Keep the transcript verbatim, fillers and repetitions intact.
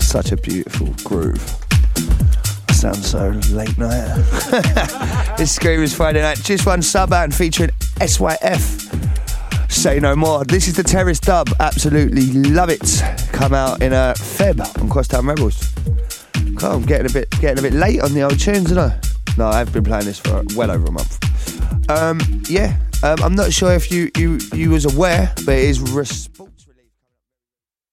Such a beautiful groove. I sound so late night. This Scream is Friday night. Just one sub out featuring S Y F. Say No More. This is the Terrace dub. Absolutely love it. Come out in a Feb on Crosstown Rebels. God, I'm getting a bit getting a bit late on the old tunes, isn't I? No, I've been playing this for well over a month. Um, yeah, um, I'm not sure if you you you was aware, but it is responsible.